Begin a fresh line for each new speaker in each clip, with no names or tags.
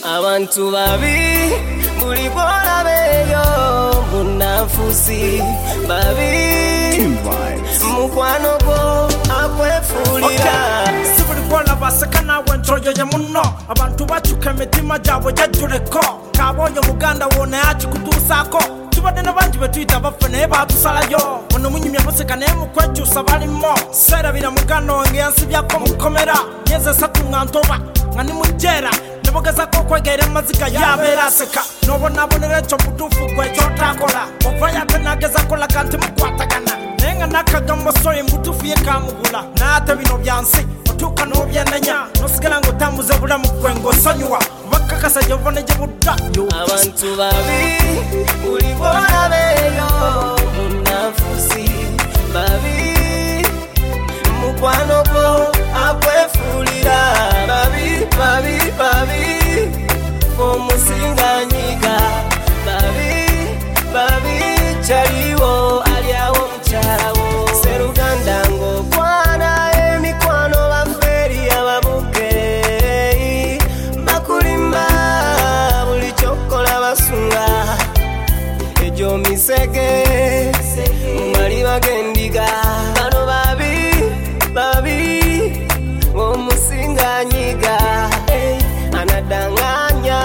Abantu babi buli bwolabeyo munafusi babi mukwano gwo akwefulira
sibuli bwolaba sekana wentroyo ye muno abantu bacuka emitima gyabwe gyajjuleko kaboyo muganda wona yakikutuusako tubadde n'abantu betuyita baffe naye batusalayo ono munyumya museka naye mukwekyusa balimo serabira muganda wange yansibyako mukomera myezi 3 nga ntoba nga ni mujera nebogezako okwegera amaziga yabeera aseka n'obonabonera ekyo mutuufu gwe ekyotakola ova yate nagezako laga nti mukwatagana naye nga nakagambo soyi mutuufu ye kamubula naate bino byansi otuuka n'obyenenya nosigala ng'otambuza obulamu gwe ng'osonyiwa bakakasa gyova ne gye budda
abantu babi buli bwolabeyo munafusi babi mukwano gwo akwefulira babi babi babi omusinganyiga babi babi kyaliwo alyawo mukyalawo seruganda ng'okwana emikwano bafeeri ababuke bakulimba buli kyokkola basunga egyo misege mumali bagendiga bano babi babi omusinganyiga anadanganya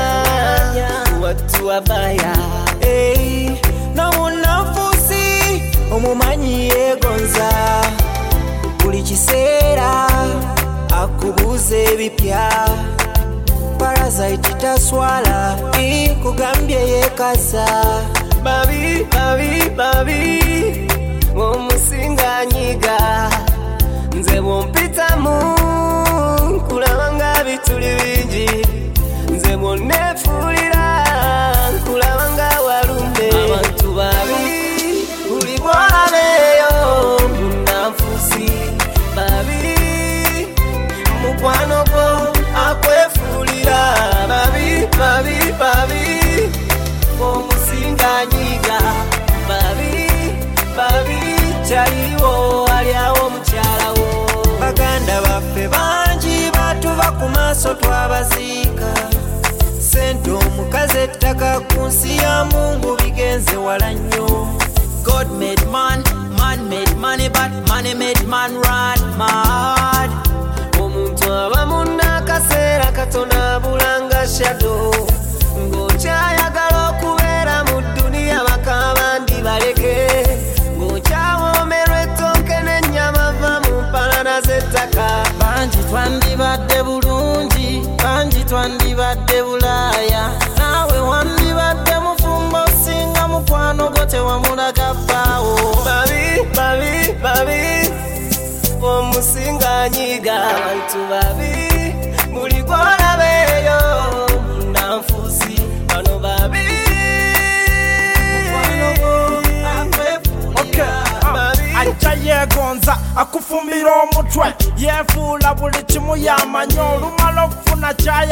watu wabaya
na munafusi omumanyi yegonza buli kiseera akubuza ebipya parasite taswala kugambye yekaza
babi babi babi omusinganyiga nze bwompitamu nkulaba nga bituli bingi nze bwonneefuulira nkulaba nga walumbe abantu babi buli bwolabeyo munafusi babi mukwano gwo akwefuulira babi babi babi omusinganyiga babi babi kyaliwo alyawo mukyalawo
baganda baffe bangi batuva ku maaso twabaziika sente omukazi ettaka ku nsi ya mungu bigenze wala nnyo God made man, man made money but money made man run mad
omuntu aba munnakaseera katona bulanga shadow ng'okyayagala okubeera mu dduniya bakabandi baleke ng'okyawomerwa ettooke n'ennyama va mu mpalana z'ettaka
bangi twandibadde bulungi bangi twandibadde bulaaya naawe wandibadde mufumbo osinga mukwano gwo tewamulaga bbaawo
babi babi babi omusinganyiga abantu babi buli gwolabeyo munanfusi bano babi
ajja yegonza akufumbira omutwe yefuula buli kimu yamanya olumala okufuna kyayi